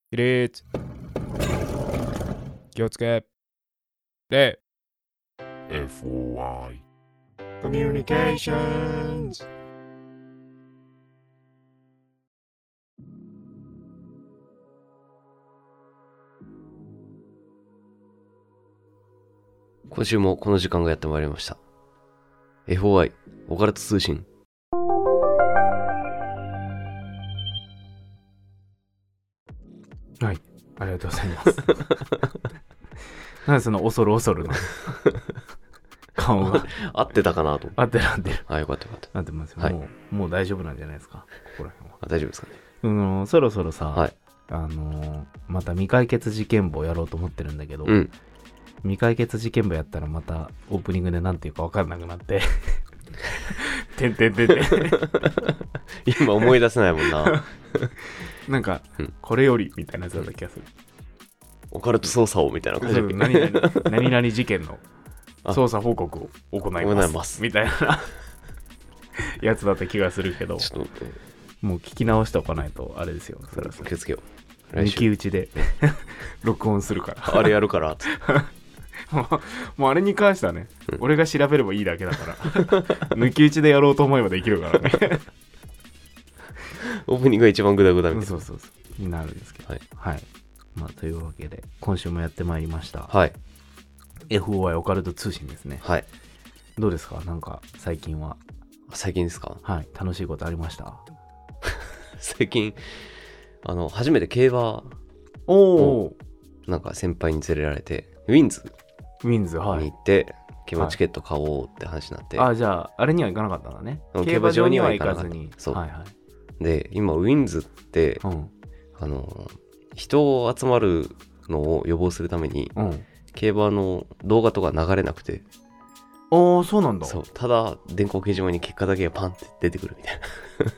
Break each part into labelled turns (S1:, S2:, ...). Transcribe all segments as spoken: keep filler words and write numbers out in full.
S1: 起立。気をつけ。礼。
S2: エフオーアイ
S1: コミュニケーションズ。
S3: 今週もこの時間がやってまいりました。 エフオーアイ オカルト通信。
S1: はい、ありがとうございますなんでその恐る恐るの顔が
S3: 合ってたかなと。
S1: 合ってる合ってる
S3: あ、よかったよかった。
S1: 合ってますよ、
S3: はい、
S1: もう、もう大丈夫なんじゃないですか、ここら辺は。
S3: あ、大丈夫ですかね。
S1: あのそろそろさ、
S3: はい、
S1: あのまた未解決事件簿やろうと思ってるんだけど、
S3: うん、
S1: 未解決事件簿やったらまたオープニングでなんていうか分かんなくなっててんてんてんてん
S3: 今思い出せないもんな
S1: なんか、
S3: うん、
S1: これよりみたいなやつだった気がする。
S3: オカルト捜査をみたいな感じで
S1: 何々何々事件の捜査報告を行います、ますみたいなやつだった気がするけど、
S3: ちょっと
S1: もう聞き直しておかないとあれですよ。そろそろ
S3: 気をつけよう。
S1: 抜き打ちで録音するから
S3: あれやるからって
S1: もうあれに関してはね、うん、俺が調べればいいだけだから抜き打ちでやろうと思えばできるからね
S3: オープニングが一番グダグダみたいな、
S1: そうそうそうになるんですけど、
S3: はい、
S1: はい、まあというわけで今週もやってまいりました。
S3: はい、
S1: エフオーアイ オカルト通信ですね。
S3: はい。
S1: どうですか、なんか最近は。
S3: 最近ですか。
S1: はい、楽しいことありました
S3: 最近あの初めて競馬
S1: を
S3: なんか先輩に連れられてウィンズ
S1: ウィンズ、はい、
S3: に行って競馬チケット買おうって話になって、
S1: はい、あ、じゃああれには行かなかったんだね。
S3: 競馬場には行かず
S1: に。
S3: そう、
S1: はいはい、
S3: で今ウィンズって、うん、あの人を集まるのを予防するために、うん、競馬の動画とか流れなくて、
S1: ああそうなんだ。
S3: そう、ただ電光掲示板に結果だけがパンって出てくるみたいな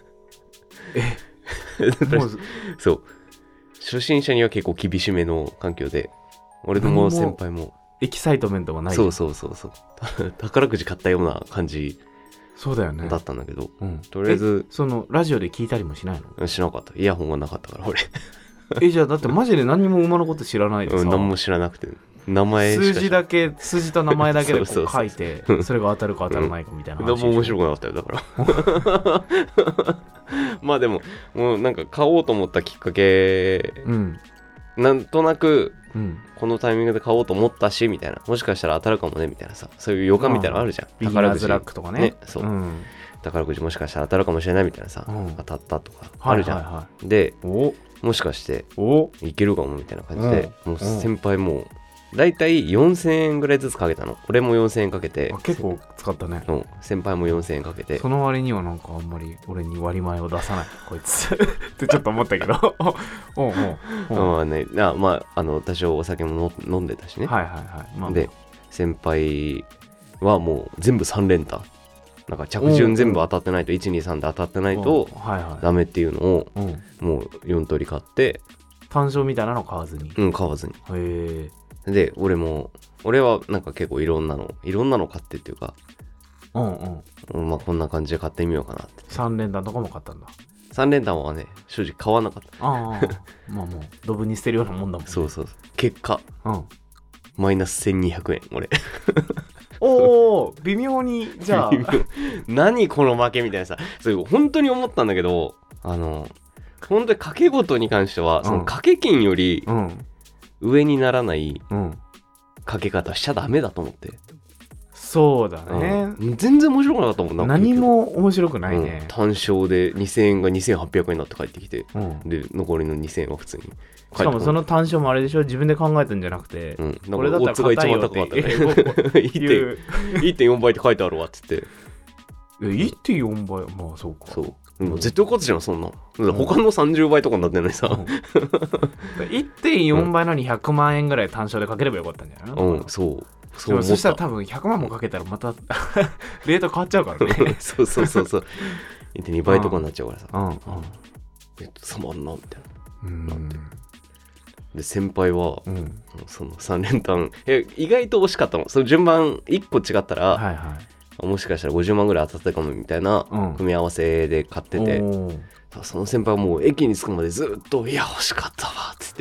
S3: えもうそう初心者には結構厳しめの環境で、俺のも先輩も
S1: エキサイトメントがない。
S3: そうそうそうそう宝くじ買ったような感じ
S1: そうだよね
S3: だったんだけど、
S1: うん、
S3: とりあえず
S1: そのラジオで聞いたりもしないの？
S3: しなかった。イヤホンがなかったから俺
S1: えじゃあだってマジで何も馬のこと知らないでさ、
S3: うん、何も知らなくて名前しか
S1: 数字だけ数字と名前だけでこう
S3: そうそうそう
S1: 書いてそれが当たるか当たらないかみたいな話、
S3: うん、何も面白くなかったよだからまあでももうなんか買おうと思ったきっかけ、うん、なんとなく、うん、このタイミングで買おうと思ったしみたいな、もしかしたら当たるかもねみたいなさ、そういう予感みたいなのあるじゃん。
S1: ビギナーズラックとか ね, ね
S3: そう、うん、宝くじもしかしたら当たるかもしれないみたいなさ、うん、当たったとかあるじゃん、はいはいはい、でおもしかしていけるかもみたいな感じで、もう先輩もだいたいよんせんえんぐらいずつかけたの。俺もよんせんえんかけて、
S1: 結構使ったね。
S3: 先輩もよんせんえんかけて、
S1: その割にはなんかあんまり俺に割り前を出さないこいつってちょっと思ったけどおうおうおう、
S3: まあね、あまああの多少お酒も飲んでたしね、
S1: はいはいはい、まあ、
S3: で先輩はもう全部さん連単、なんか着順全部当たってないといちにさんで当たってないとダメっていうのをもうよん通り買って、
S1: 単勝みたいなの買わずに、
S3: うん買わずに、
S1: へえ。
S3: で俺も俺はなんか結構いろんなのいろんなの買ってっていうか、
S1: うんうん、
S3: まあこんな感じで買ってみようかなって。
S1: さん連単とかも買ったんだ。
S3: さん連単はね正直買わなかった。
S1: ああまあもうドブに捨てるようなもんだもんね。
S3: そうそうそう、結果、うん、マイナスせんにひゃくえん俺
S1: おお微妙にじゃあ
S3: 何この負けみたいなさ、そういう本当に思ったんだけど、あの本当に賭け事に関しては、うん、その賭け金より、うん上にならないかけ方しちゃダメだと思って、うん、
S1: そうだね、
S3: うん、全然面白くなかったもんな。
S1: 何も面白くないね、
S3: うん、単勝でにせんえんがにせんはっぴゃくえんになって帰ってきて、うん、で残りのにせんえんは普通に。
S1: しかもその単勝もあれでしょ、自分で考えたんじゃなくて、うん、
S3: これだったら硬いよってオッズが一番高かったねいってんよん 倍って書いてあるわっつって、
S1: いってんよん 倍、まあそうか、
S3: そうもう絶対勝つじゃんそんな、うん、他のさんじゅうばいとかになってんのにさ、うん、
S1: いってんよん 倍のにひゃくまんえんぐらい単勝でかければよかったんじゃないの。
S3: うんそうそう。
S1: そしたら多分ひゃくまんもかけたらまたレート変わっちゃうからね
S3: そうそうそうそう いってんに 倍とかになっちゃうからさ、うんうん、えっとさまんなみたいな、うん、なってで先輩は、うん、そのさん連単え意外と惜しかったの。その順番いっこ違ったら、はいはい、もしかしたらごじゅうまんぐらい当たったかもみたいな組み合わせで買ってて、うん、その先輩はもう駅に着くまでずっといや惜しかったわっつっ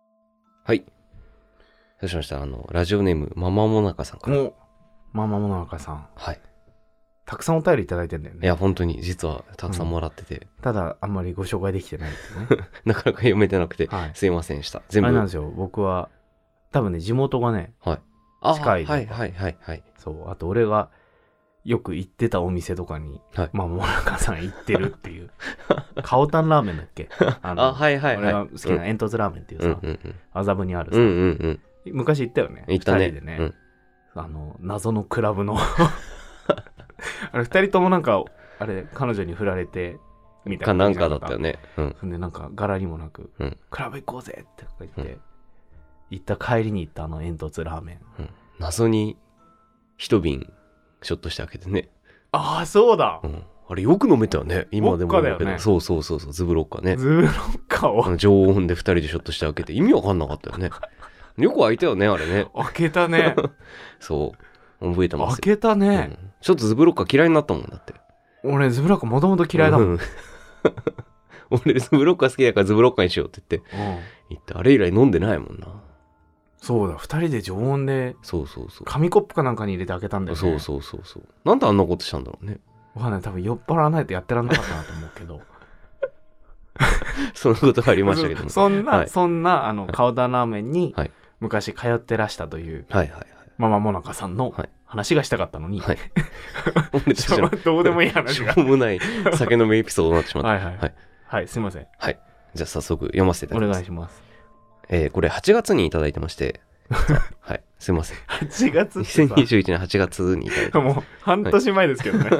S3: はい。そうしました。あの、ラジオネーム、ママモナカさんから。
S1: おママモナカさん。
S3: はい。
S1: たくさんお便りいただいてんだよね。
S3: いや、本当に、実はたくさんもらってて。うん、
S1: ただ、あんまりご紹介できてないですね。
S3: なかなか読めてなくて、はい、すいませんでした。
S1: 全部。あれなんですよ。僕は、多分ね、地元がね、
S3: はい、
S1: 近いとか。
S3: はいはいはいはい。
S1: そう。あと、俺がよく行ってたお店とかに、はい、ママモナカさん行ってるっていう。カオタンラーメンだっけあの
S3: あ、はいはいはい。
S1: 俺が好きな煙突ラーメンっていうさ、
S3: うんうんうん、
S1: 麻布にあるさ、
S3: うんうんうん、
S1: 昔行ったよね。
S3: 行ったね。
S1: ふたりでね、うん。 あの謎のクラブのあれふたりともなんかあれ彼女に振られてみたいな
S3: かなんかだったよね。
S1: うん。でなんか柄にもなく、うん、クラブ行こうぜって言って、うん、行った帰りに行ったあの煙突ラーメン、
S3: うん、謎に一瓶ショットして開けてね。
S1: ああそうだ、
S3: うん、あれよく飲めたよね。今でも
S1: だよね。
S3: そうそうそうそうズブロッカーね。
S1: ズブロッカーを
S3: 常温でふたりでショットして開けて意味わかんなかったよね。よく開いたよねあれね。
S1: 開けたね。
S3: そう覚えてますよ。
S1: 開けたね、
S3: うん、ちょっとズブロッカー嫌いになったもんだって。
S1: 俺ズブロッカーもともと嫌いだもん、うん、
S3: 俺ズブロッカー好きだからズブロッカーにしようって言って、うん、言ってあれ以来飲んでないもんな。
S1: そうだふたりで常温で
S3: そうそうそう
S1: 紙コップかなんかに入れて開けたんだよね。
S3: そうそうそうそうなんであんなことしたんだろうね。
S1: わかんない多分酔っ払わないとやってらんなかったなと思うけど
S3: そんなことがありましたけども
S1: そ, そんな、はい、そんなあの顔だラーメンに昔通ってらしたという、
S3: はいはいはい、
S1: ママモナカさんの話がしたかったのに、はい、
S3: 俺たちの
S1: どうでもいい話が
S3: しょうもない酒飲みエピソードになってしまった。
S1: はいはい、はいはい、すいません。
S3: はい。じゃあ早速読ませていただきます。
S1: お願いします。
S3: えー、これはちがつにいただいてましてはい、すいません。
S1: はちがつってさ
S3: にせんにじゅういちねんはちがつにいただいてます。
S1: もう半年前ですけどね。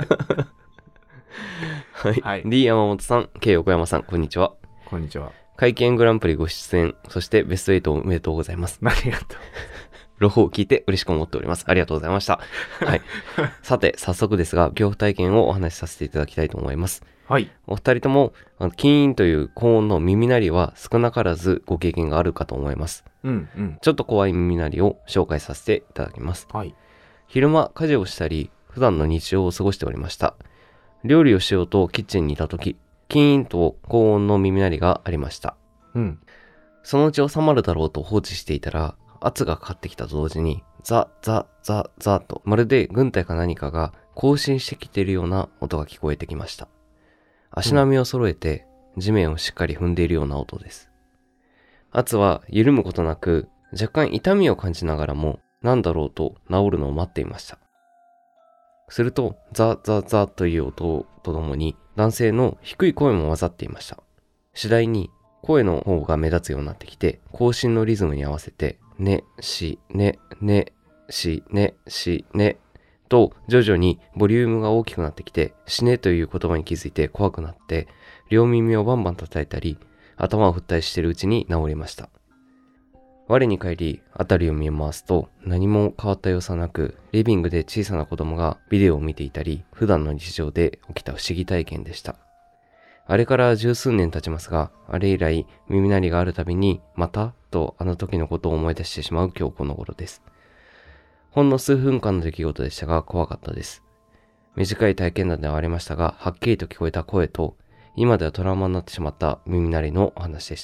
S3: はい。はい、D 山本さん、K 横山さん、こんにちは。
S1: こんにちは。
S3: 会見グランプリご出演、そしてベストエイトおめでとうございます。
S1: ありがとう。
S3: 朗報を聞いて嬉しく思っております。ありがとうございました。はい。さて、早速ですが、恐怖体験をお話しさせていただきたいと思います。
S1: はい。
S3: お二人とも、キーンという高音の耳鳴りは少なからずご経験があるかと思います。
S1: うんうん。
S3: ちょっと怖い耳鳴りを紹介させていただきます。
S1: はい。
S3: 昼間、家事をしたり、普段の日常を過ごしておりました。料理をしようとキッチンにいたとき、キーンと高音の耳鳴りがありました。
S1: うん。
S3: そのうち収まるだろうと放置していたら、圧がかかってきたと同時に、ザ、ザ、ザ、ザと、まるで軍隊か何かが行進してきているような音が聞こえてきました。足並みを揃えて、地面をしっかり踏んでいるような音です。圧は緩むことなく、若干痛みを感じながらも、何だろうと治るのを待っていました。すると、ザ、ザ、ザという音とともに、男性の低い声も混ざっていました。次第に、声の方が目立つようになってきて、行進のリズムに合わせて、ね、し、ね、ね、し、ね、し、ね、と徐々にボリュームが大きくなってきて、死ねという言葉に気づいて怖くなって、両耳をバンバン叩いたり、頭を振ったりしているうちに治りました。我に返り、辺りを見回すと何も変わった様子はなく、リビングで小さな子供がビデオを見ていたり、普段の日常で起きた不思議体験でした。あれから十数年経ちますが、あれ以来耳鳴りがあるたびに、またとあの時のことを思い出してしまう今日この頃です。ほんの数分間の出来事でしたが怖かったです。短い体験談ではありましたが、はっきりと聞こえた声と、今ではトラウマになってしまった耳鳴りのお話でした。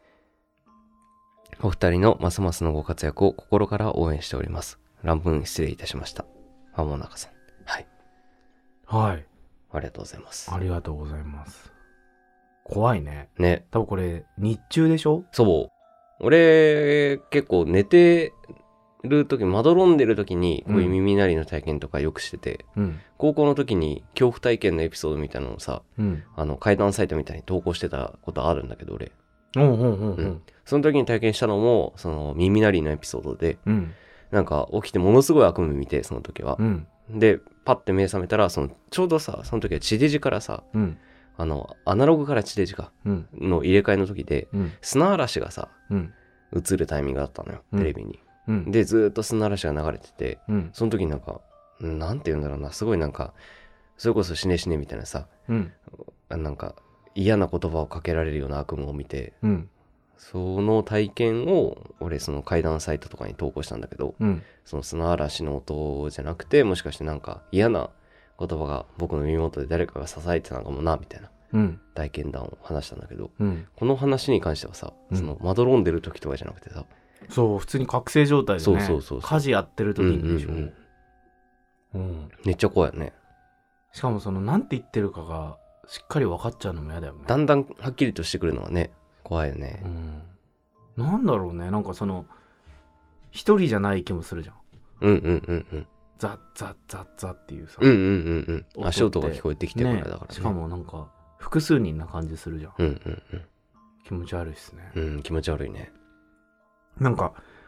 S3: お二人のますますのご活躍を心から応援しております。乱文失礼いたしました。まもなかさん。はい。
S1: はい。
S3: ありがとうございます。
S1: ありがとうございます。怖いね。
S3: ね。
S1: 多分これ、日中でしょ？
S3: そう。俺、結構寝てる時、まどろんでる時に、こういう耳鳴りの体験とかよくしてて、うん、高校の時に恐怖体験のエピソードみたいなのをさ、うん、あの、怪談サイトみたいに投稿してたことあるんだけど、俺。
S1: うんうんうんうん。
S3: その時に体験したのも、その耳鳴りのエピソードで、
S1: うん、
S3: なんか起きてものすごい悪夢見て、その時は。
S1: うん、
S3: で、パッて目覚めたら、その、ちょうどさ、その時は地デジからさ、
S1: うん、
S3: あの、アナログから地デジか、うん、の入れ替えの時で、うん、砂嵐がさ、うん、映るタイミングだったのよ、テレビに。うん、で、ずーっと砂嵐が流れてて、うん、その時になんか、なんて言うんだろうな、すごいなんか、それこそ死ね死ねみたいなさ、うん、なんか嫌な言葉をかけられるような悪夢を見て、うん、その体験を俺その怪談サイトとかに投稿したんだけど、うん、その砂嵐の音じゃなくて、もしかしてなんか嫌な言葉が僕の耳元で誰かが支えてたのかもなみたいな、うん、体験談を話したんだけど、うん、この話に関してはさ、うん、そのまどろんでる時とかじゃなくてさ、
S1: そう普通に覚醒状態でね、
S3: そうそうそうそう、
S1: 家事やってる時にでしょ、うんうん
S3: うんうん、めっちゃ怖いよね。
S1: しかもそのなんて言ってるかがしっかり分かっちゃうのも嫌だよね。
S3: だんだんはっきりとしてくるのはね、怖いよね、
S1: うん、なんだろうね、なんかその一人じゃない気もするじゃん。
S3: うんうんうんうん、
S1: ザッザッザッザッっていうさ、
S3: うんうんうんうん、足音が聞こえてきてからだからね、
S1: ね、しかもなんか複数人な感じするじゃん、
S3: うんうんうん、
S1: 気持ち悪いっすね。
S3: うん、気持ち悪いね。
S1: なんか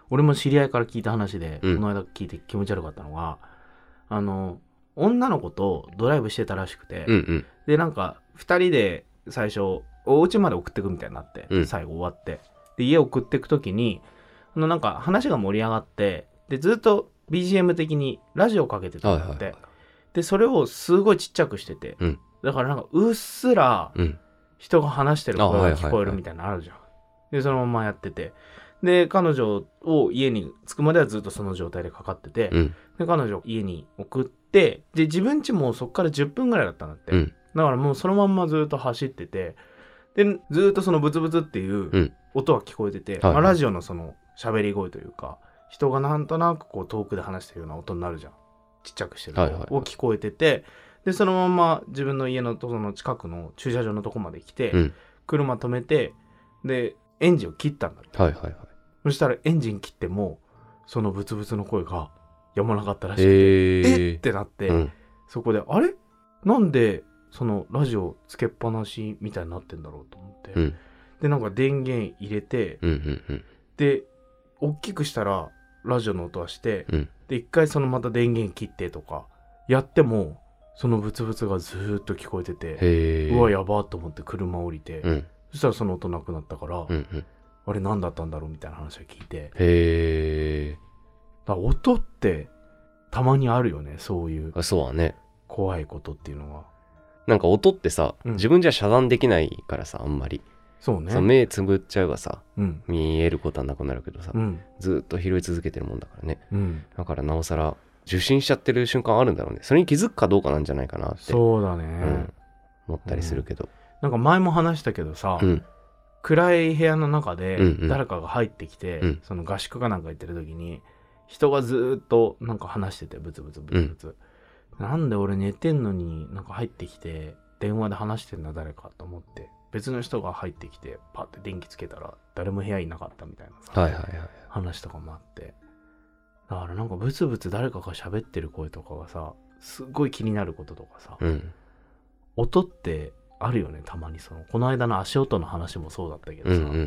S1: 俺も知り合いから聞いた話で、
S3: うん、
S1: この間聞いて気持ち悪かったのが、あの女の子とドライブしてたらしくて、
S3: うんうん、
S1: でなんかふたりで最初お家まで送ってくみたいになって、うん、最後終わってで家送ってく時にあのなんか話が盛り上がってでずっと ビージーエム 的にラジオかけてたんだって、はいはいはい、でそれをすごいちっちゃくしてて、うん、だからなんかうっすら人が話してる声が聞こえるみたいなのあるじゃん、でそのままやっててで彼女を家に着くまではずっとその状態でかかってて、うん、で彼女を家に送ってで自分家もそっからじゅっぷんぐらいだったんだって、うん、だからもうそのまんまずっと走っててでずっとそのブツブツっていう音は聞こえてて、うんまあ、ラジオのその喋り声というか人がなんとなくこう遠くで話してるような音になるじゃんちっちゃくしてる音を聞こえててでそのまま自分の家のその近くの駐車場のとこまで来て、うん、車止めてでエンジンを切ったんだって、はいはいはい、そしたらエンジン切ってもそのブツブツの声がやまなかったらしくて、えー、えってなって、うん、そこであれなんでそのラジオつけっぱなしみたいになってんだろうと思って、うん、でなんか電源入れて、うんうんうん、で大きくしたらラジオの音はして、うん、で一回そのまた電源切ってとかやってもそのブツブツがずーっと聞こえててうわやばーと思って車降りて、うん、そしたらその音なくなったから、うんうん、あれ何だったんだろうみたいな話を聞いてへーだ音ってたまにあるよねそういう
S3: そうはね
S1: 怖いことっていうのは
S3: なんか音ってさ、うん、自分じゃ遮断できないからさあんまり
S1: そうね
S3: 目つぶっちゃえばさ、うん、見えることはなくなるけどさ、うん、ずっと拾い続けてるもんだからね、うん、だからなおさら受信しちゃってる瞬間あるんだろうねそれに気づくかどうかなんじゃないかなって
S1: そうだね、うん、
S3: 思ったりするけど、うん、
S1: なんか前も話したけどさ、うん、暗い部屋の中で誰かが入ってきて、うんうん、その合宿かなんか行ってる時に人がずっとなんか話しててブツブツブツブツ、うん、なんで俺寝てんのになんか入ってきて電話で話してんだ誰かと思って別の人が入ってきてパッて電気つけたら誰も部屋いなかったみたいなさ、はいはいはい、話とかもあってだからなんかブツブツ誰かが喋ってる声とかがさすっごい気になることとかさ、うん、音ってあるよねたまにそのこの間の足音の話もそうだったけどさ、うんうんうん、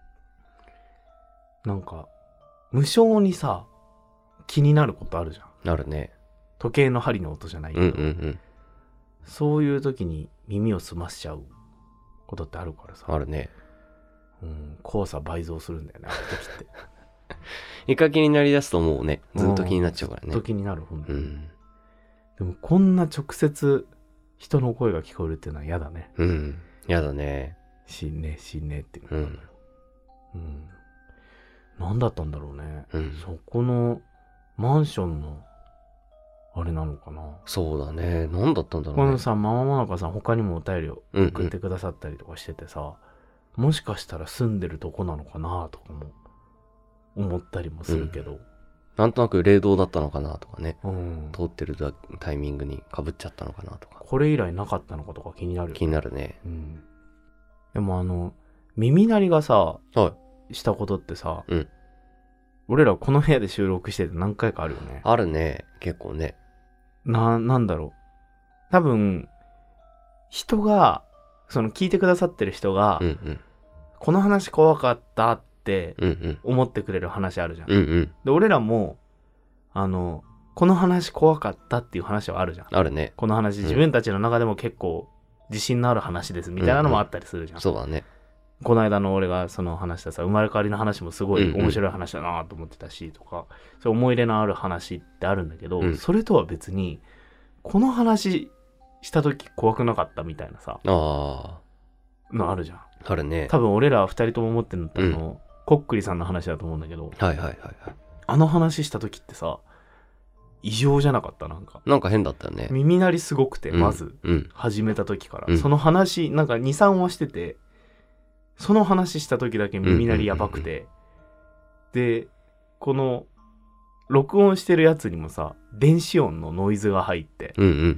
S1: なんか無性にさ気になることあるじゃん
S3: あるね
S1: 時計の針の音じゃないけど、うんうんうん、そういう時に耳を澄ましちゃうことってあるからさ
S3: あるね、
S1: うん、怖さ倍増するんだよねあの時って
S3: イカ気になりだすともうねずっと気になっちゃうからね
S1: ずっと気になるほんとに、うん、でもこんな直接人の声が聞こえるっていうのは嫌だね
S3: うん嫌だね
S1: 死ね死ねっていうの、うんうん、何だったんだろうね、うん、そこのマンションのあれなのかな
S3: そうだね何だったんだろうね
S1: このさママモナカさん他にもお便りを送ってくださったりとかしててさ、うんうん、もしかしたら住んでるとこなのかなとかも思ったりもするけど、うん、
S3: なんとなく霊道だったのかなとかね、うん、通ってるタイミングに被っちゃったのかなとか
S1: これ以来なかったのかとか気になるよね
S3: 気になるね、
S1: うん、でもあの耳鳴りがさ、はい、したことってさ、うん、俺らこの部屋で収録してて何回かあるよね
S3: あるね結構ね
S1: な、なんだろう多分人がその聞いてくださってる人が、うんうん、この話怖かったって思ってくれる話あるじゃん、うんうん、で俺らもあのこの話怖かったっていう話はあるじゃん
S3: あるね
S1: この話自分たちの中でも結構自信のある話ですみたいなのもあったりするじゃん、
S3: うんうん、そうだね
S1: この間の俺がその話したさ生まれ変わりの話もすごい面白い話だなと思ってたしとか、うんうん、そう思い入れのある話ってあるんだけど、うん、それとは別にこの話した時怖くなかったみたいなさあのあるじゃん
S3: あるね
S1: 多分俺ら二人とも思ってるのってあの、うん、コックリさんの話だと思うんだけど
S3: はいはいはいはい
S1: あの話した時ってさ異常じゃなかったなんか
S3: なんか変だったよね
S1: 耳鳴りすごくて、うん、まず、うん、始めた時から、うん、その話なんか にさん 話しててその話した時だけ耳鳴りやばくて、うんうんうんうん、でこの録音してるやつにもさ電子音のノイズが入って、うんうんうんうん、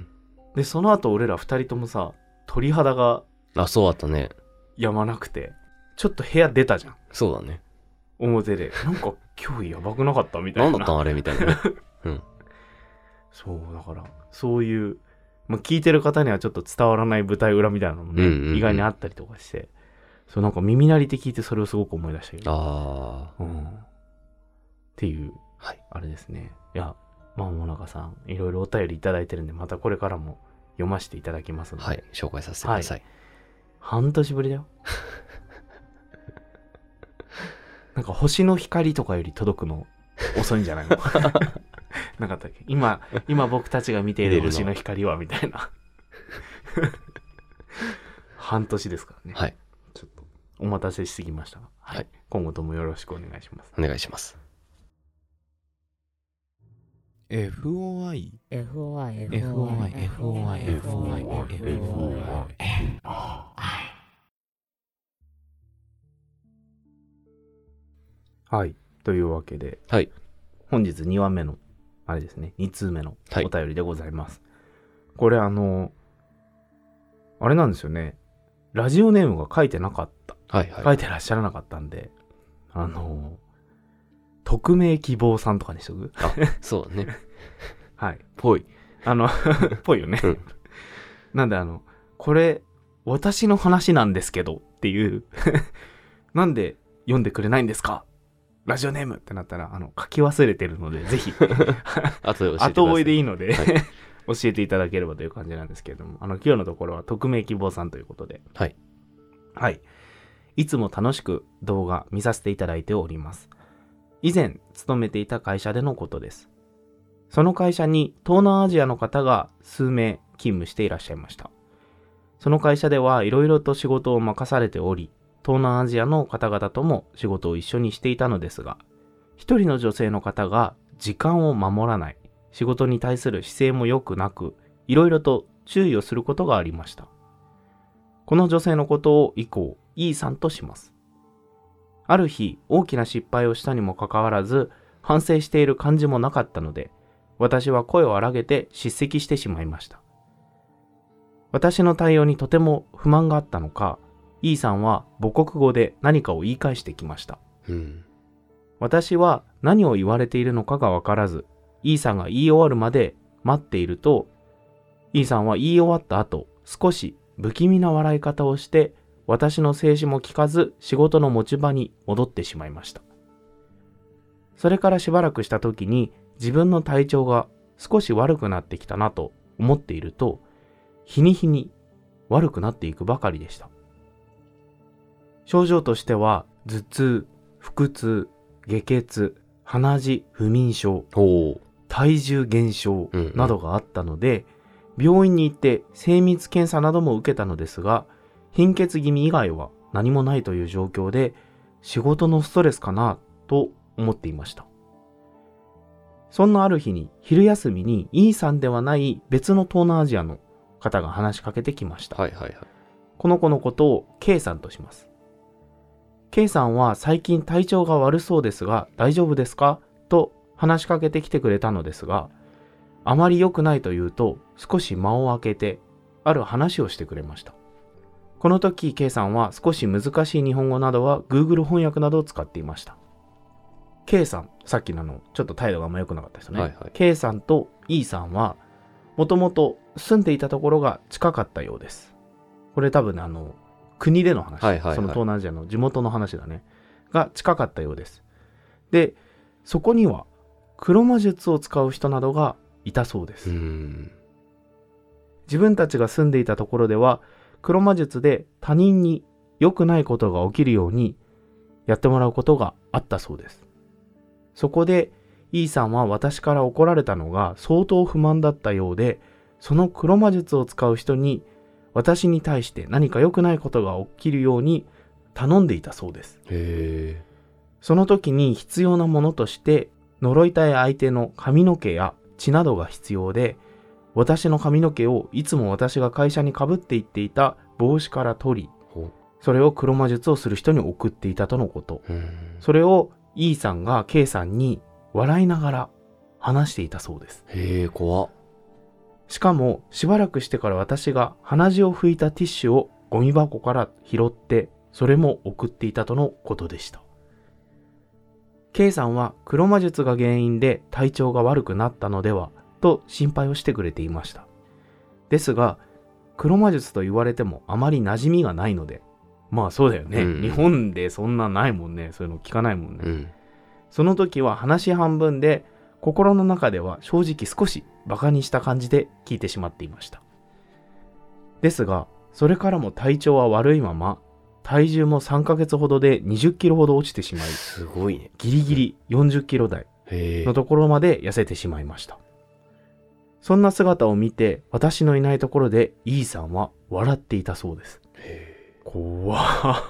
S1: でその後俺ら二人ともさ鳥肌が
S3: あそうだったね
S1: やまなくてちょっと部屋出たじゃん
S3: そうだね
S1: 表でなんか今日やばくなかったみたいな
S3: 何だったんあれみたいな、ねうん、
S1: そうだからそういう、まあ、聞いてる方にはちょっと伝わらない舞台裏みたいなのもね、うんうんうん、意外にあったりとかしてそうなんか耳鳴りって聞いてそれをすごく思い出したけど
S3: ああ、うん、
S1: っていう、
S3: はい、
S1: あれですね。いや、まあもなかさんいろいろお便りいただいてるんで、またこれからも読ませていただきますので、
S3: はい、紹介させてください。はい、
S1: 半年ぶりだよ。なんか星の光とかより届くの遅いんじゃないの？なかったっけ？今今僕たちが見ている星の光はみたいな。半年ですからね。
S3: はい。
S1: ちょっとお待たせしすぎましたが、はい、はい、今後ともよろしくお願いします。
S3: お願いします。
S4: エフオーアイ エフオーアイ エフオーアイ エフオーアイ エフオーアイ エフオーアイ エフオーアイ。
S1: はい、というわけで、
S3: はい、
S1: 本日にわめのあれですね、に通目のお便りでございます。はい、これあのあれなんですよね。ラジオネームが書いてなかった、
S3: はいはい、
S1: 書いてらっしゃらなかったんで、あの匿名希望さんとかにしとく。
S3: あ、そうね。
S1: はい。
S3: ぽい。
S1: あのぽいよね。うん、なんであのこれ私の話なんですけどっていうなんで読んでくれないんですか？ラジオネームってなったらあの書き忘れてるのでぜひ後追いでいいので、はい、教えていただければという感じなんですけれども、あの今日のところは匿名希望さんということで、
S3: はい
S1: はい、いつも楽しく動画見させていただいております。以前勤めていた会社でのことです。その会社に東南アジアの方が数名勤務していらっしゃいました。その会社ではいろいろと仕事を任されており、東南アジアの方々とも仕事を一緒にしていたのですが、一人の女性の方が時間を守らない、仕事に対する姿勢も良くなく、いろいろと注意をすることがありました。この女性のことを以降、E さんとします。ある日、大きな失敗をしたにもかかわらず、反省している感じもなかったので、私は声を荒げて叱責してしまいました。私の対応にとても不満があったのか、E さんは母国語で何かを言い返してきました。
S3: うん、
S1: 私は何を言われているのかがわからず、E さんが言い終わるまで待っていると、E さんは言い終わった後、少し不気味な笑い方をして、私の制止も聞かず仕事の持ち場に戻ってしまいました。それからしばらくした時に自分の体調が少し悪くなってきたなと思っていると、日に日に悪くなっていくばかりでした。症状としては頭痛、腹痛、下血、鼻血、不眠症、体重減少などがあったので、うんうん、病院に行って精密検査なども受けたのですが、貧血気味以外は何もないという状況で、仕事のストレスかなと思っていました。そんなある日に昼休みに E さんではない別の東南アジアの方が話しかけてきました。
S3: はいはいはい、
S1: この子のことを K さんとします。K さんは最近体調が悪そうですが大丈夫ですかと話しかけてきてくれたのですが、あまり良くないと言うと少し間を空けてある話をしてくれました。この時 K さんは少し難しい日本語などは Google 翻訳などを使っていました。K さん、さっきのあのちょっと態度があんま良くなかったですね、はいはい、K さんと E さんはもともと住んでいたところが近かったようです。これ多分ね、あの国での話、はいはいはい、その東南アジアの地元の話だねが近かったようです。で、そこには黒魔術を使う人などがいたそうです。
S3: うーん、
S1: 自分たちが住んでいたところでは黒魔術で他人に良くないことが起きるようにやってもらうことがあったそうです。そこで E さんは私から怒られたのが相当不満だったようで、その黒魔術を使う人に私に対して何か良くないことが起きるように頼んでいたそうです。
S3: へー。
S1: その時に必要なものとして呪いたい相手の髪の毛や血などが必要で、私の髪の毛をいつも私が会社にかぶっていっていた帽子から取り、それを黒魔術をする人に送っていたとのこと。それを E さんが K さんに笑いながら話していたそうです。
S3: へー、怖っ。
S1: しかもしばらくしてから私が鼻血を拭いたティッシュをゴミ箱から拾ってそれも送っていたとのことでした。 K さんは黒魔術が原因で体調が悪くなったのではと心配をしてくれていました。ですが黒魔術と言われてもあまり馴染みがないので、まあそうだよね、うん、日本でそんなないもんね、そういうの聞かないもんね、
S3: うん、
S1: その時は話半分で、心の中では正直少しバカにした感じで聞いてしまっていました。ですが、それからも体調は悪いまま、体重もさんかげつほどでにじゅっキロほど落ちてしまい、
S3: すごいね。
S1: ギリギリよんじゅっキロ台のところまで痩せてしまいました。そんな姿を見て、私のいないところでイーさんは笑っていたそうです。怖っ。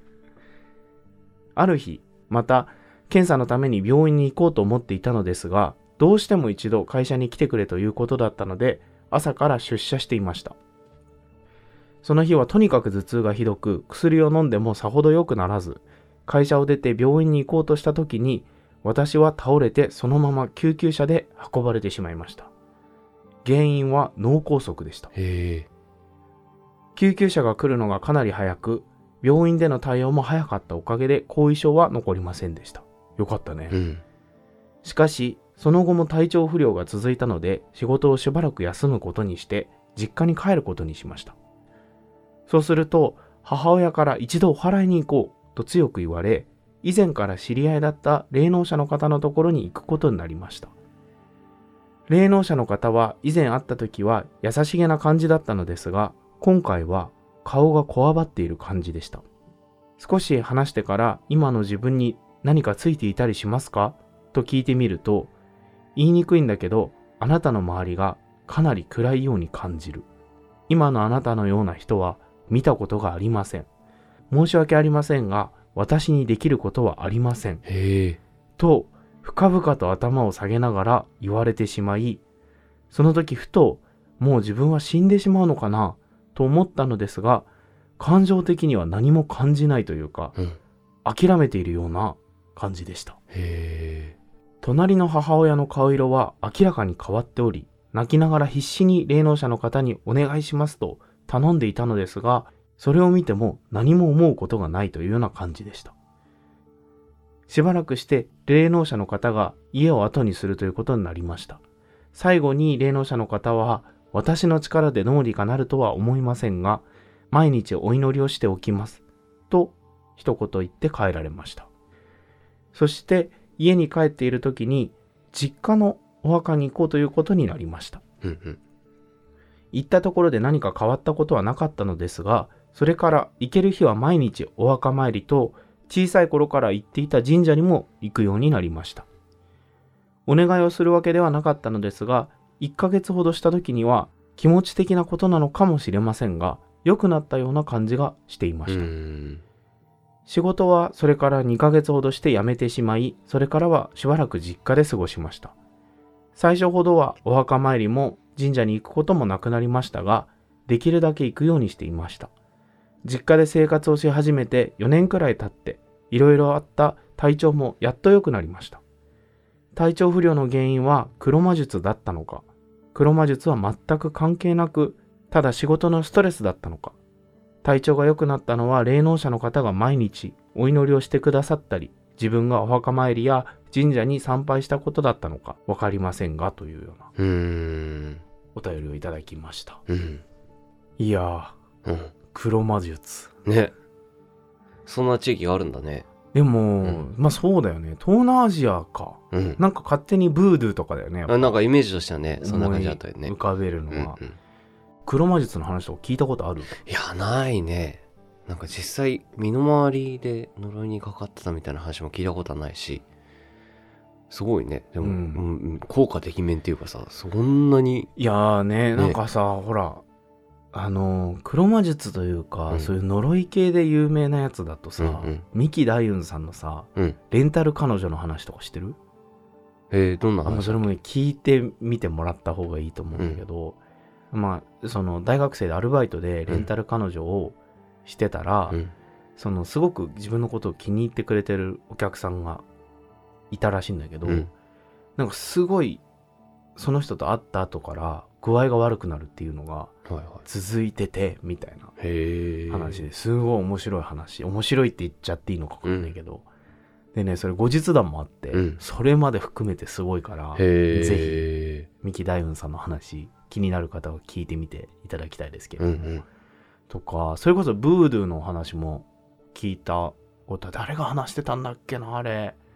S1: ある日、また検査のために病院に行こうと思っていたのですが、どうしても一度会社に来てくれということだったので、朝から出社していました。その日はとにかく頭痛がひどく、薬を飲んでもさほど良くならず、会社を出て病院に行こうとした時に、私は倒れてそのまま救急車で運ばれてしまいました。原因は脳梗塞でした。
S3: へー。
S1: 救急車が来るのがかなり早く、病院での対応も早かったおかげで後遺症は残りませんでした。よかったね。
S3: うん、
S1: しかし、その後も体調不良が続いたので、仕事をしばらく休むことにして、実家に帰ることにしました。そうすると、母親から一度お祓いに行こうと強く言われ、以前から知り合いだった霊能者の方のところに行くことになりました。霊能者の方は以前会った時は優しげな感じだったのですが、今回は顔がこわばっている感じでした。少し話してから今の自分に何かついていたりしますかと聞いてみると、言いにくいんだけど、あなたの周りがかなり暗いように感じる。今のあなたのような人は見たことがありません。申し訳ありませんが、私にできることはありません。
S3: へー。
S1: と、深々と頭を下げながら言われてしまい、その時ふと、もう自分は死んでしまうのかなと思ったのですが、感情的には何も感じないというか、
S3: うん、
S1: 諦めているような感じでした。
S3: へー。
S1: 隣の母親の顔色は明らかに変わっており、泣きながら必死に霊能者の方にお願いしますと頼んでいたのですが、それを見ても何も思うことがないというような感じでした。しばらくして霊能者の方が家を後にするということになりました。最後に霊能者の方は、私の力でどうにかなるとは思いませんが、毎日お祈りをしておきます。と一言言って帰られました。そして家に帰っている時に実家のお墓に行こうということになりました。
S3: うんうん、
S1: 行ったところで何か変わったことはなかったのですが、それから行ける日は毎日お墓参りと、小さい頃から行っていた神社にも行くようになりました。お願いをするわけではなかったのですが、いっかげつほどした時には気持ち的なことなのかもしれませんが、良くなったような感じがしていました。
S3: うーん。
S1: 仕事はそれからにかげつほどして辞めてしまい、それからはしばらく実家で過ごしました。最初ほどはお墓参りも神社に行くこともなくなりましたが、できるだけ行くようにしていました。実家で生活をし始めてよねんくらい経って、いろいろあった体調もやっと良くなりました。体調不良の原因は黒魔術だったのか、黒魔術は全く関係なく、ただ仕事のストレスだったのか、体調が良くなったのは霊能者の方が毎日お祈りをしてくださったり、自分がお墓参りや神社に参拝したことだったのか分かりませんが、というような
S3: うーん。
S1: お便りをいただきました。
S3: うん。
S1: いやー、うん、黒魔術
S3: ね。そんな地域があるんだね。
S1: でも、うん、まあそうだよね。東南アジアか、うん、なんか勝手にブードゥーとかだよね。
S3: なんかイメージとしてはね、そんな感じだったよね。
S1: 浮かべるのは、うんうん、黒魔術の話とか聞いたことある？
S3: いや、ないね。なんか実際身の回りで呪いにかかってたみたいな話も聞いたことはないし、すごいね。でも、うんうん、効果てきめんっていうかさ、そんなに。
S1: いやーね、ね、なんかさ、ほら、あの黒魔術というか、うん、そういう呪い系で有名なやつだとさ、うんうん、三木大雲さんのさ、うん、レンタル彼女の話とか知ってる？
S3: えー、どんな話？
S1: あ、それも聞いてみてもらった方がいいと思うんだけど、うん、まあその大学生でアルバイトでレンタル彼女をしてたら、うん、そのすごく自分のことを気に入ってくれてるお客さんがいたらしいんだけど、うん、なんかすごいその人と会った後から具合が悪くなるっていうのが続いててみたいな話ですごい面白い話、面白いって言っちゃっていいのか分かんないけど、うん、でねそれ後日談もあって、うん、それまで含めてすごいから、ぜひ三木大雲さんの話気になる方は聞いてみていただきたいですけれども、うんうん、とかそれこそブードゥーの話も聞いたこと、誰が話してたんだっけな、あれ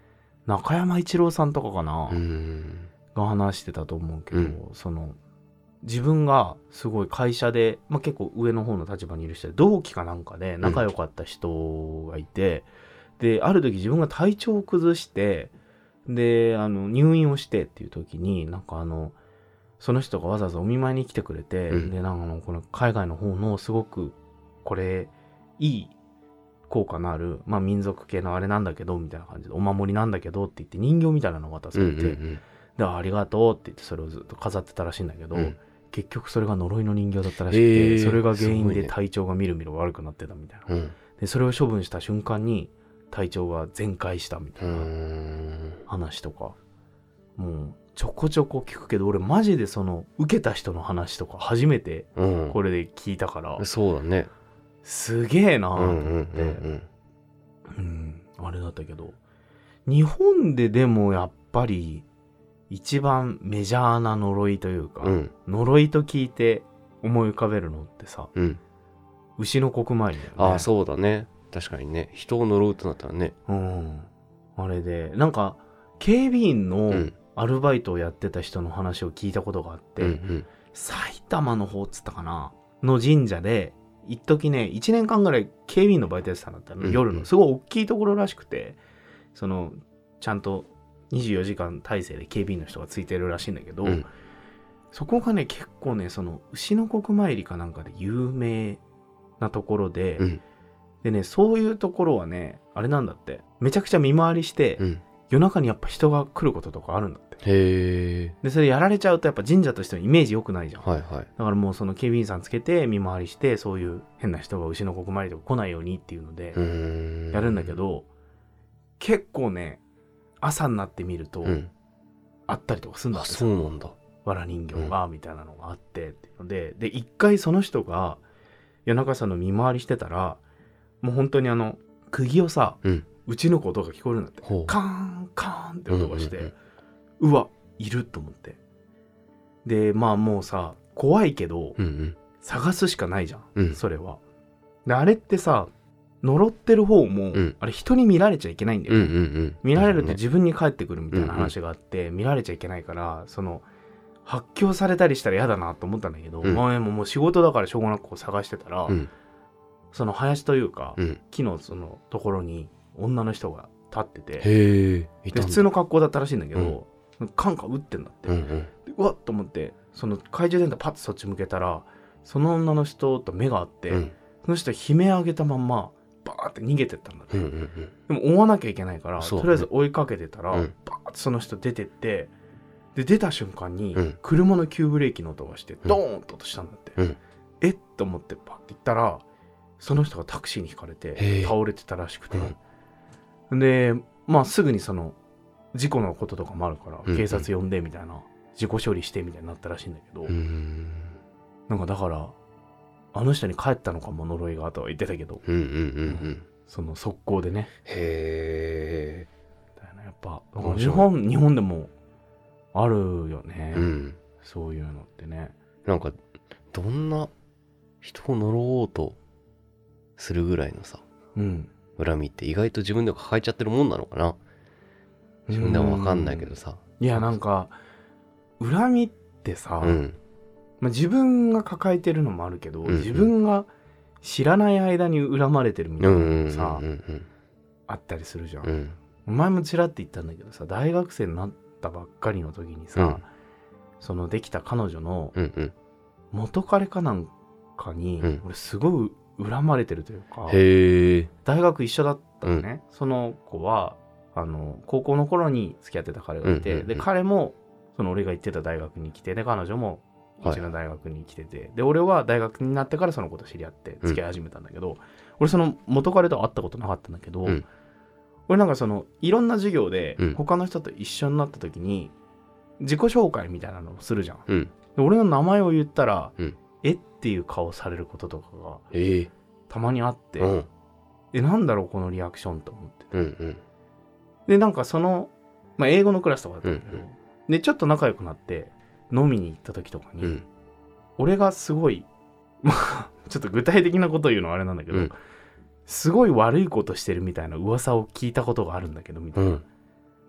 S1: 中山一郎さんとかかな、
S3: うん、
S1: が話してたと思うけど、
S3: うん、
S1: その自分がすごい会社で、まあ、結構上の方の立場にいる人で同期かなんかで仲良かった人がいて、うん、である時自分が体調を崩してであの入院をしてっていう時になんかあのその人がわざわざお見舞いに来てくれて、うん、でなんかあのこの海外の方のすごくこれいい効果のある、まあ、民族系のあれなんだけどみたいな感じでお守りなんだけどって言って人形みたいなのを渡されて、うんうんうん、でありがとうって言ってそれをずっと飾ってたらしいんだけど、うん、結局それが呪いの人形だったらしくて、えー、それが原因で体調がみるみる悪くなってたみたいな、ね、でそれを処分した瞬間に体調が全開したみたいな話とかもうちょこちょこ聞くけど俺マジでその受けた人の話とか初めてこれで聞いたから、
S3: うん、そうだね
S1: すげえなと思って、うんうん
S3: うん
S1: うん、あれだったけど日本ででもやっぱり一番メジャーな呪いというか、うん、呪いと聞いて思い浮かべるのってさ、
S3: うん、
S1: 牛の国参りだよね。
S3: ああそうだね確かにね人を呪うとなったらね、
S1: うん、あれでなんか警備員のアルバイトをやってた人の話を聞いたことがあって、うんうん、埼玉の方っつったかなの神社で一時ねいちねんかんぐらい警備員のバイトやってたんだったら、うんうん、夜のすごい大きいところらしくてそのちゃんとにじゅうよじかん体制で警備員の人がついてるらしいんだけど、うん、そこがね結構ねその牛の国参りかなんかで有名なところで、うん、でねそういうところはねあれなんだってめちゃくちゃ見回りして、うん、夜中にやっぱ人が来ることとかあるんだって。
S3: へ
S1: でそれやられちゃうとやっぱ神社としてのイメージ良くないじゃん、
S3: はいはい、
S1: だからもうその警備員さんつけて見回りしてそういう変な人が牛の国参りとか来ないようにっていうのでやるんだけど結構ね朝になってみると、うん、あったりとかするんだって。
S3: そうなんだ
S1: わら人形がみたいなのがあってっていうので、で一回その人が夜中さんの見回りしてたらもう本当にあの釘をさ、うん、うちの子音が聞こえるんだって。カーンカーンって音がして、うんうんうん、うわいると思って、でまあもうさ怖いけど、うんうん、探すしかないじゃん、うん、それは。であれってさ呪ってる方も、うん、あれ人に見られちゃいけないんだよ、ね、うんうんうん、見られると自分に返ってくるみたいな話があって、うんうん、見られちゃいけないからその発狂されたりしたら嫌だなと思ったんだけど、うん、前ももう仕事だからしょうがなくこう探してたら、うん、その林というか、うん、木のそのところに女の人が立ってて、
S3: へー、
S1: で普通の格好だったらしいんだけど、うん、カンカン打ってんだって、うんうん、でうわっと思ってその懐中電灯パッとそっち向けたらその女の人と目が合って、うん、その人悲鳴上げたまんまバーって逃げてったんだって、うんうんうん、でも追わなきゃいけないから、ね、とりあえず追いかけてたら、うん、バーってその人出てってで出た瞬間に、うん、車の急ブレーキの音がしてドーンと落としたんだって、うん、えっと思ってパッて行ったらその人がタクシーにひかれて倒れてたらしくて、うん、でまあすぐにその事故のこととかもあるから、うん、警察呼んでみたいな事故処理してみたいになったらしいんだけど、うん、なんかだからあの人に帰ったのかも呪いがとは言ってたけど、うんうんうんうん、その速攻でね。
S3: へ
S1: ー、やっぱ日本日本でもあるよね、うん、そういうのってね。
S3: なんかどんな人を呪おうとするぐらいのさ、うん、恨みって意外と自分でも抱えちゃってるもんなのかな。自分でも分かんないけどさ。
S1: いやなんか恨みってさ、うんまあ、自分が抱えてるのもあるけど、うんうん、自分が知らない間に恨まれてるみたいなのがさ、うんうんうんうん、あったりするじゃん、うん、前もちらって言ったんだけどさ大学生になったばっかりの時にさ、うん、そのできた彼女の元彼かなんかに、うん、俺すごい恨まれてるというか、
S3: へー、
S1: 大学一緒だったのね、うん、その子はあの高校の頃に付き合ってた彼がいて、うんうんうん、で彼もその俺が行ってた大学に来てで彼女もうちの大学に来てて、はい、で俺は大学になってからその子と知り合って付き合い始めたんだけど、うん、俺その元彼と会ったことなかったんだけど、うん、俺なんかそのいろんな授業で他の人と一緒になった時に自己紹介みたいなのをするじゃん、うん、で俺の名前を言ったら、うん、えっていう顔されることとかがたまにあって、えー、えなんだろうこのリアクションと思ってて、うんうん、でなんかその、まあ、英語のクラスとかだったんだけど、うんうん、でちょっと仲良くなって飲みに行った時とかに、うん、俺がすごいまあちょっと具体的なことを言うのはあれなんだけど、うん、すごい悪いことしてるみたいな噂を聞いたことがあるんだけどみたいな、うん、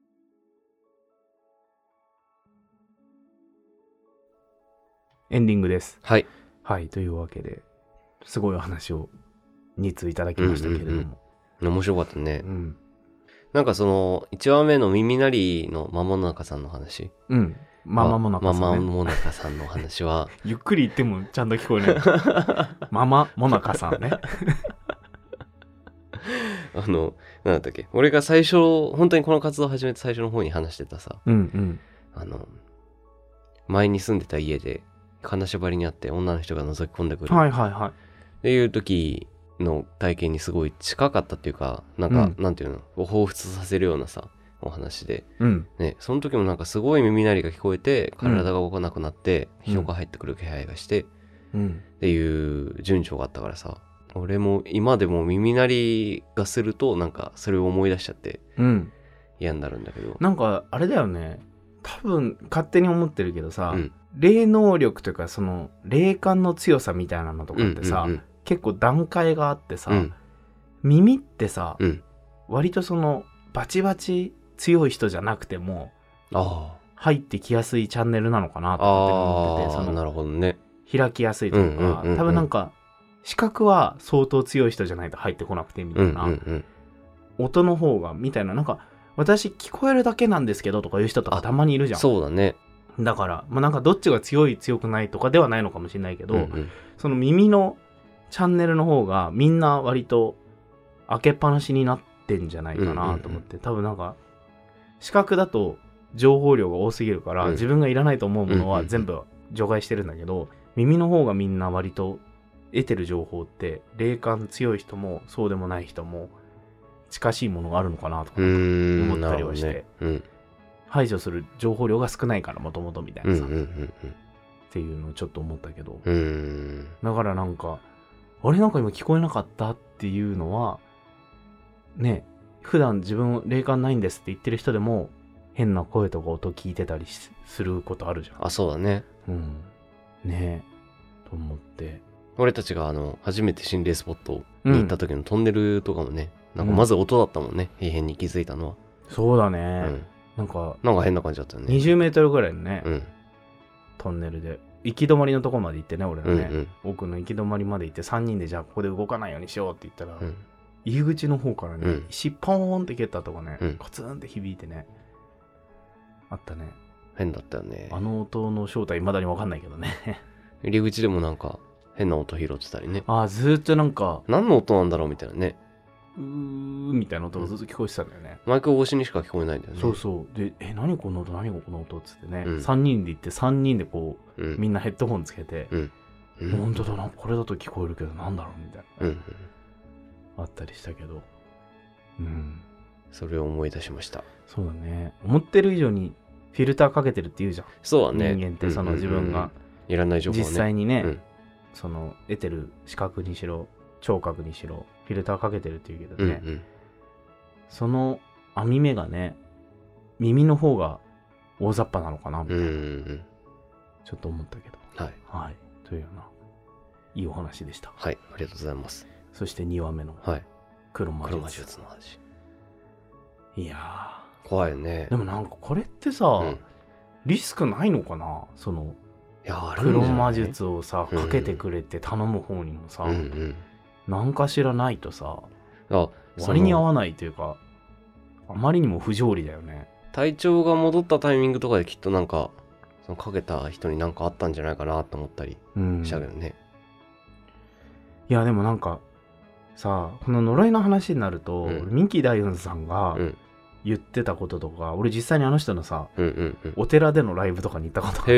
S1: エンディングです。
S3: はい。
S1: はい、というわけで、すごいお話をに通いただきましたけれども。うんうん
S3: うん、面白かったね。うん、なんかその、いちわめの耳鳴りのマモナカさんの話。
S1: うん。ママモナカさん、ね。
S3: ママモナカさんの話は。
S1: ゆっくり言ってもちゃんと聞こえない。ママモナカさんね。
S3: あの、なんだったっけ、俺が最初、本当にこの活動を始めて最初の方に話してたさ。うんうん。あの、前に住んでた家で、金縛りにあって女の人が覗き込んでくる。
S1: はいはいはい。
S3: っていう時の体験にすごい近かったっていうか、なんか、うん、なんていうの、を彷彿させるようなさ、お話で、うん、ね、その時もなんかすごい耳鳴りが聞こえて、体が動かなくなって、うん、人が入ってくる気配がして、うん、っていう順序があったからさ、俺も今でも耳鳴りがすると、なんかそれを思い出しちゃって、うん、嫌になるんだけど。
S1: なんか、あれだよね。多分、勝手に思ってるけどさ、うん、霊能力というかその霊感の強さみたいなのとかってさ、うんうんうん、結構段階があってさ、うん、耳ってさ、うん、割とそのバチバチ強い人じゃなくても入ってきやすいチャンネルなのかなとかって思ってて、その
S3: なるほどね、
S1: 開きやすいというか、うんうんうんうん、多分なんか視覚は相当強い人じゃないと入ってこなくてみたいな、うんうんうん、音の方がみたいな、なんか私聞こえるだけなんですけどとかいう人とかたまにいるじゃん。
S3: そうだね。
S1: だから、まあ、なんかどっちが強い強くないとかではないのかもしれないけど、うんうん、その耳のチャンネルの方がみんな割と開けっぱなしになってんじゃないかなと思って、うんうんうん、多分なんか視覚だと情報量が多すぎるから、うん、自分がいらないと思うものは全部除外してるんだけど、うんうんうん、耳の方がみんな割と得てる情報って霊感強い人もそうでもない人も近しいものがあるのかなとか思ったりはして、うん、排除する情報量が少ないからもともとみたいなさ、うんうんうんうん、っていうのをちょっと思ったけど、うーん、だからなんかあれなんか今聞こえなかったっていうのはね、普段自分霊感ないんですって言ってる人でも変な声とか音聞いてたりすることあるじゃん。
S3: あ、そうだね。
S1: うん。ねえと思って、
S3: 俺たちがあの初めて心霊スポットに行った時のトンネルとかもね、うん、なんかまず音だったもんね、うん、異変に気づいたのは。
S1: そうだね。うん、なんか
S3: なんか変な感じだったよね。
S1: にじゅうメートルぐらいのね、うん、トンネルで行き止まりのとこまで行ってね、俺らね、うんうん、奥の行き止まりまで行ってさんにんでじゃあここで動かないようにしようって言ったら、うん、入り口の方からね、うん、石ポーンって蹴ったとかね、うん、コツンって響いてね、あったね。
S3: 変だったよね。
S1: あの音の正体未だに分かんないけどね。
S3: 入り口でもなんか変な音拾ってたりね。
S1: ああ、ずーっとなんか
S3: 何の音なんだろうみたいなね、
S1: うーみたいな音がずっと聞こえてたんだよね、
S3: うん、マイク越しにしか聞こえないんだよね。
S1: そうそうで、え何この音何この音っつってね、うん、さんにんで行ってさんにんでこう、うん、みんなヘッドホンつけて、うん、 うん、本当だな、これだと聞こえるけどなんだろうみたいな、うんうん、あったりしたけど、
S3: うん、それを思い出しました。
S1: そうだね、思ってる以上にフィルターかけてるって言うじゃん。
S3: そうだね、
S1: 人間ってその自分が
S3: いらない情報ね、
S1: 実際にね、うん、その得てる視覚にしろ聴覚にしろフィルターかけてるって言うけどね、うんうん、その網目がね耳の方が大雑把なのかなみたいな、うんうんうん、ちょっと思ったけど、はい、はい、というようないいお話でした。
S3: はい、ありがとうございます。
S1: そしてにわめの黒魔術、はい、黒魔術の話。いや
S3: ー怖いよね。
S1: でもなんかこれってさ、うん、リスクないのかな、そのいや黒魔術をさかけてくれって頼む方にもさ、うんうん、何かしらないとさあ割に合わないというかあまりにも不条理だよね。
S3: 体調が戻ったタイミングとかできっとなんかそのかけた人に何かあったんじゃないかなと思ったりしたけどね、
S1: うん、いやでもなんかさこの呪いの話になると、うん、ミンキー大雲さんが言ってたこととか、うん、俺実際にあの人のさ、うんうんうん、お寺でのライブとかに行ったことがあって、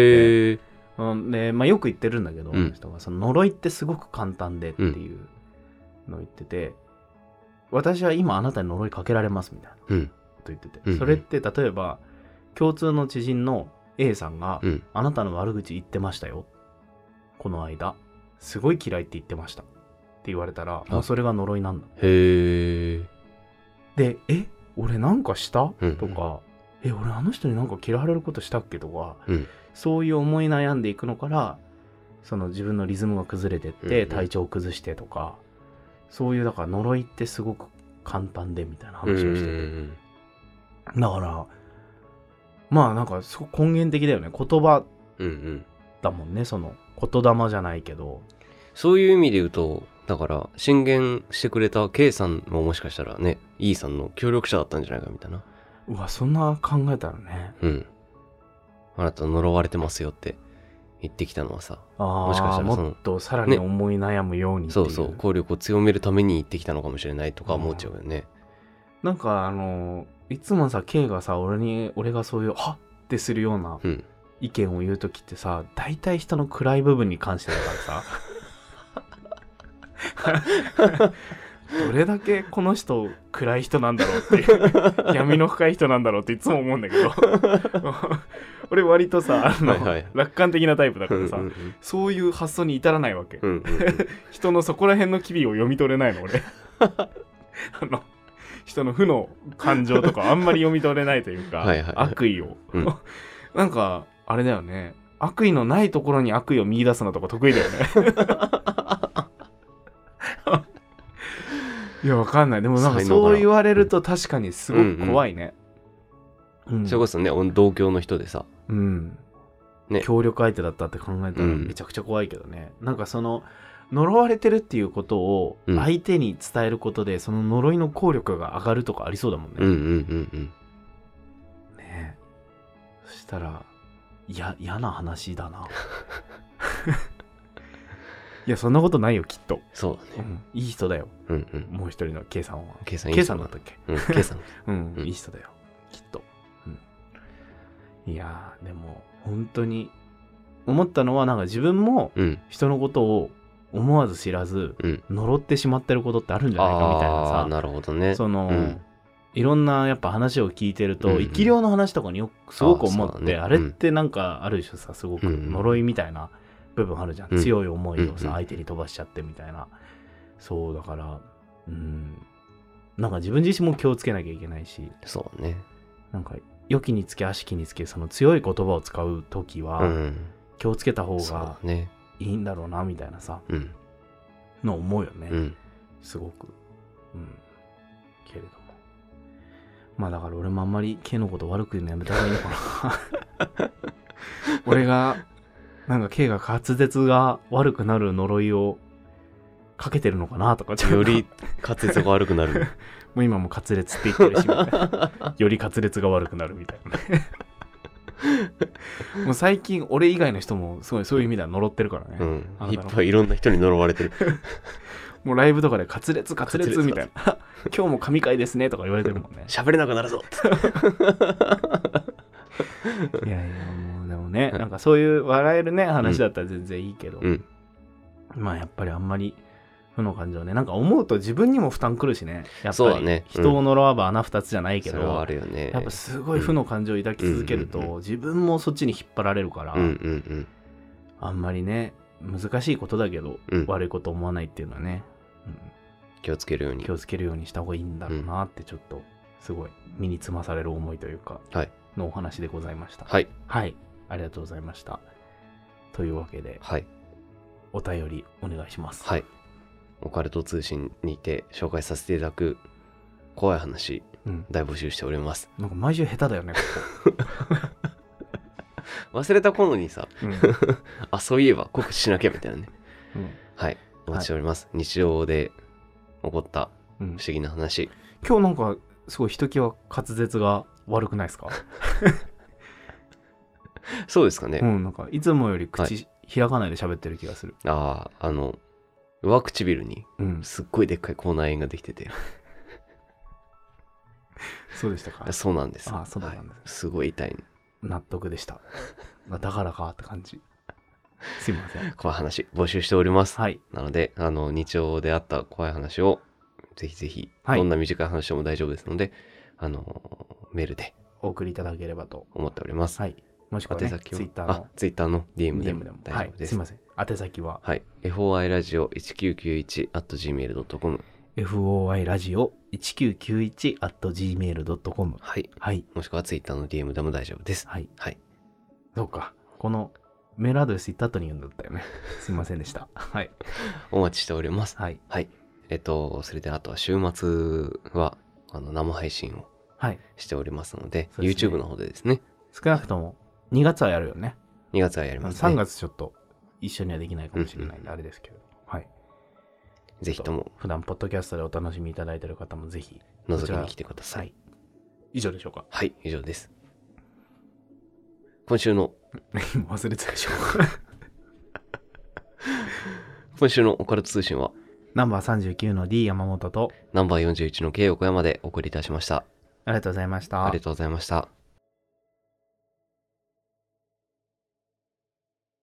S1: うんでまあ、よく言ってるんだけど、うん、人がその呪いってすごく簡単でっていうのを言ってて、うん、私は今あなたに呪いかけられますみたいな、うん、と言ってて、うんうん、それって例えば共通の知人の A さんが、うん、あなたの悪口言ってましたよこの間すごい嫌いって言ってましたって言われたらもうそれが呪いなんだ。へー。でえ俺なんかした、うんうん、とかえ俺あの人になんか嫌われることしたっけとか、うん、そういう思い悩んでいくのからその自分のリズムが崩れてって体調を崩してとか、うんうん、そういうだから呪いってすごく簡単でみたいな話をしてて、うんうんうん、だからまあなんかすごく根源的だよね。言葉だもんね、うんうん、その言霊じゃないけど
S3: そういう意味で言うとだから進言してくれた K さんももしかしたらね E さんの協力者だったんじゃないかみたいな。
S1: うわそんな考えたらね、うん
S3: あなた呪われてますよって言ってきたのはさ、
S1: あもしかしたらそのもっとさらに思い悩むようにっていう、
S3: ね、そうそう効力を強めるために言ってきたのかもしれないとか思っちゃうよね。
S1: なんかあのいつもさ K がさ俺に俺がそういうはっってするような意見を言うときってさ、うん、大体人の暗い部分に関してだからさどれだけこの人暗い人なんだろうっていう闇の深い人なんだろうっていつも思うんだけど俺割とさあの、はいはい、楽観的なタイプだからさ、うんうんうん、そういう発想に至らないわけ、うんうんうん、人のそこら辺の機微を読み取れないの俺あの人の負の感情とかあんまり読み取れないというかはいはい、はい、悪意を、うん、なんかあれだよね悪意のないところに悪意を見出すのとか得意だよねいやわかんないでもなんかそう言われると確かにすごく怖いね、
S3: うんうんうん、それこそね同郷の人でさ、
S1: うんね、協力相手だったって考えたらめちゃくちゃ怖いけどね、うん、なんかその呪われてるっていうことを相手に伝えることで、うん、その呪いの効力が上がるとかありそうだもんね、うんうんうんうん、ねえそしたらいや嫌な話だないやそんなことないよきっと。
S3: そうだね、
S1: うん、いい人だよ、うんうん、もう一人の K さんは
S3: K さんいい人
S1: K さんだったっけ、
S3: うん、K さん、
S1: うんうん、いい人だよきっと、うん、いやでも本当に思ったのはなんか自分も人のことを思わず知らず、うん、呪ってしまってることってあるんじゃないかみたいなさ。
S3: あなるほどね。
S1: その、うん、いろんなやっぱ話を聞いてると、うんうん、生き量の話とかによくすごく思って、あ,、ね、あれってなんかある種さすごく呪いみたいな部分あるじゃん、うん、強い思いをさ相手に飛ばしちゃってみたいな。そうだからうんなんか自分自身も気をつけなきゃいけないし、
S3: そうね
S1: なんか良きにつけ悪しきにつけその強い言葉を使うときは、うん、気をつけた方がいいんだろうなみたいなさ、うん、の思うよね、うん、すごく、うん、けれどもまあだから俺もあんまり K のこと悪く言うのやめた方がいいのかな俺がなんか K が滑舌が悪くなる呪いをかけてるのかなとか
S3: より滑舌が悪くなる
S1: もう今も滑舌って言ってるしより滑舌が悪くなるみたいなねもう最近俺以外の人もすごいそういう意味では呪ってるからね、
S3: うん、いっぱいいろんな人に呪われてる
S1: もうライブとかで滑舌滑舌みたいな今日も神回ですねとか言われてるもんね
S3: 喋れなくなるぞ
S1: いやいやもうでもねなんかそういう笑えるね話だったら全然いいけど、うん、 まあやっぱりあんまり負の感情ね、なんか思うと自分にも負担くるしね、やっぱり、ね、うん、人を呪わば穴二つじゃないけど、
S3: それはあるよね。
S1: やっぱすごい負の感情を抱き続けると、うんうんうんうん、自分もそっちに引っ張られるから、
S3: うんうんうん、
S1: あんまりね難しいことだけど、うん、悪いこと思わないっていうのはね、うん、
S3: 気をつけるように
S1: 気をつけるようにした方がいいんだろうなってちょっとすごい身につまされる思いというか、
S3: はい、
S1: のお話でございました。
S3: はい、
S1: はい、ありがとうございました。というわけで、
S3: はい、
S1: お便りお願いします。
S3: はい、オカルト通信にて紹介させていただく怖い話、うん、大募集しております。
S1: なんか毎週下手だよね、こ
S3: こ忘れた頃にさ、うん、あ、そういえば告知しなきゃみたいなね、うん、はい、お待ちしております、はい、日常で起こった不思議な話、
S1: うん、今日なんかすごいひときわ滑舌が悪くないですか？
S3: そうですかね、
S1: うん、なんかいつもより口開かないで喋ってる気がする。
S3: はい、ああ、あの上唇にすっごいでっかい口内炎ができてて、うん、
S1: そうでしたか？
S3: そうなんです。
S1: ああ、そうなんです、はい、
S3: すごい痛い。
S1: 納得でした。だからかって感じ。すいません。
S3: 怖い話募集しております。
S1: はい。
S3: なので、あの日常であった怖い話をぜひぜひ、はい、どんな短い話でも大丈夫ですので、あのメールで
S1: お送りいただければと
S3: 思っております。
S1: はい。もしくは、ね、
S3: 宛先は
S1: ツイッターの
S3: あツイッターの ディーエム でも大丈夫です。はい、
S1: すいません。宛先は、
S3: はい、エフオーアイ ラジオいちきゅうきゅういち アット ジーメールドットコム
S1: エフオーアイ ラジオいちきゅうきゅういち アット ジーメールドットコム
S3: はい、
S1: はい、
S3: もしくはツイッターの ディーエム でも大丈夫です。
S1: はい、
S3: はい、
S1: そうか、このメールアドレス言った後に言うんだったよね。すいませんでした。はい、
S3: お待ちしております。
S1: はい、
S3: はい、えっとそれであとは週末はあの生配信をしておりますので、はい、YouTube の方でですね、
S1: 少なくともにがつはやるよね。
S3: にがつはやりますね。
S1: さんがつちょっと一緒にはできないかもしれないんで、あれですけど、はい。
S3: ぜひとも
S1: 普段ポッドキャストでお楽しみいただいている方もぜひ
S3: 覗きに来てください。はい、
S1: 以上でしょうか？
S3: はい、以上です。今週の
S1: 忘れてたでしょ
S3: 今週のオカルト通信は
S1: ナンバーさんじゅうきゅうの D 山本と
S3: ナンバーよんじゅういちの K 横山でお送りいたしました。
S1: ありがとうございました。
S3: ありがとうございました。